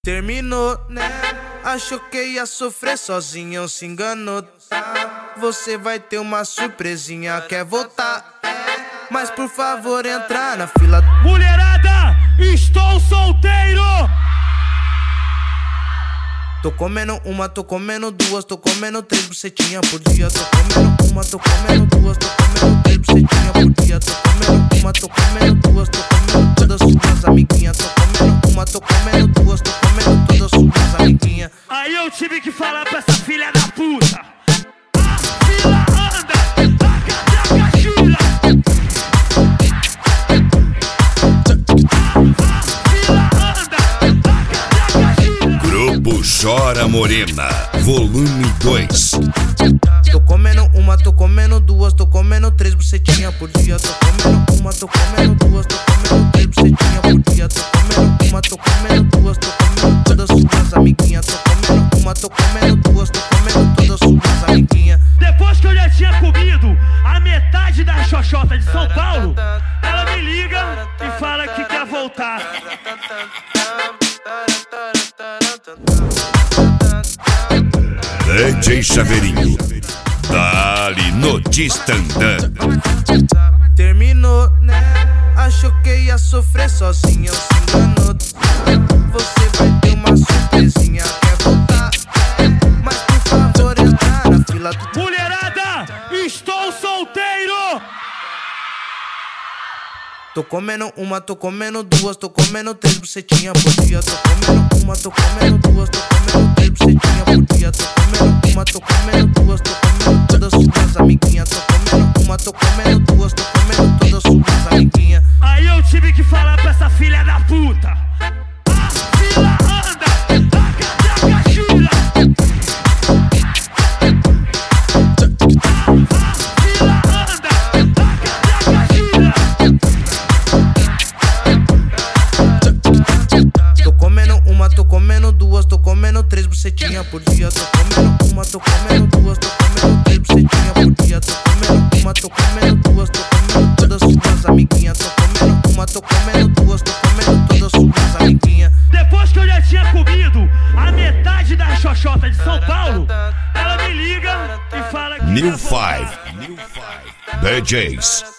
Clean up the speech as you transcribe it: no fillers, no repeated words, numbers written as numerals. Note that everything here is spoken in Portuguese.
Terminou, né? Achou que ia sofrer sozinho, se enganou. Você vai ter uma surpresinha, quer voltar? Mas por favor, entrar na fila. Mulherada, estou solteiro! Tô comendo uma, tô comendo duas, tô comendo três bucetinhas por dia. Tô comendo uma, tô comendo duas, tô comendo três bucetinhas por dia. Tô comendo uma, tô comendo duas, tô comendo todas suas amiguinhas. Tô comendo uma, tô comendo duas, tô comendo todas suas amiguinhas. Aí eu tive que falar pra essa filha da puta: a fila anda, a catraca Grupo Chora Morena, volume 2. Tô comendo uma, tô comendo duas, tô comendo três bucetinhas por dia. Tô comendo uma, tô comendo duas, tô comendo três bucetinhas por dia. Tô comendo uma, tô comendo duas, tô comendo todas suas amiguinhas. Tô comendo uma, tô comendo duas, tô comendo todas suas amiguinhas. Depois que eu já tinha comido a metade da xoxota de São Paulo, ela me liga e fala que quer voltar. DJ Chaveirinho, dali no Distandã. Terminou, né? Achou que ia sofrer sozinho, se enganou. Você vai ter uma surpresinha, quer voltar? Mas por favor, entrar na fila. Mulherada, estou solteiro! Tô comendo uma, tô comendo duas, tô comendo três bucetinhas por dia. Tô comendo uma, tô comendo duas, tô comendo três bucetinhas por dia. Tô comendo uma, tô comendo duas, tô comendo todas suas amiguinhas. Tô comendo uma, tô comendo duas, tô comendo todas suas amiguinhas. Aí eu tive que falar pra essa filha da puta: a fila anda, a catraca gira. Tô comendo uma, tô comendo duas, tô comendo três bucetinhas por dia. Tô comendo uma, tô comendo duas, tô comendo três bucetinhas por dia. Tô comendo uma, tô comendo duas, tô comendo todas suas amiguinhas. Tô comendo uma, tô comendo duas, tô comendo todas suas amiguinhas. Depois que eu já tinha comido a metade da xoxota de São Paulo, ela me liga e fala que New quer voltar. Five DJs.